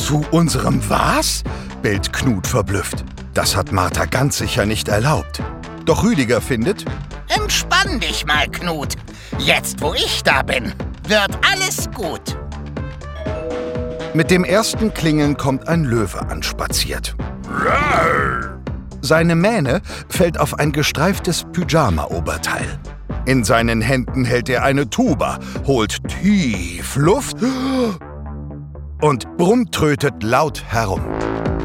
Zu unserem was? Bellt Knut verblüfft. Das hat Martha ganz sicher nicht erlaubt. Doch Rüdiger findet: Entspann dich mal, Knut. Jetzt, wo ich da bin, wird alles gut. Mit dem ersten Klingeln kommt ein Löwe anspaziert. Seine Mähne fällt auf ein gestreiftes Pyjama-Oberteil. In seinen Händen hält er eine Tuba, holt tief Luft und brummtrötet laut herum.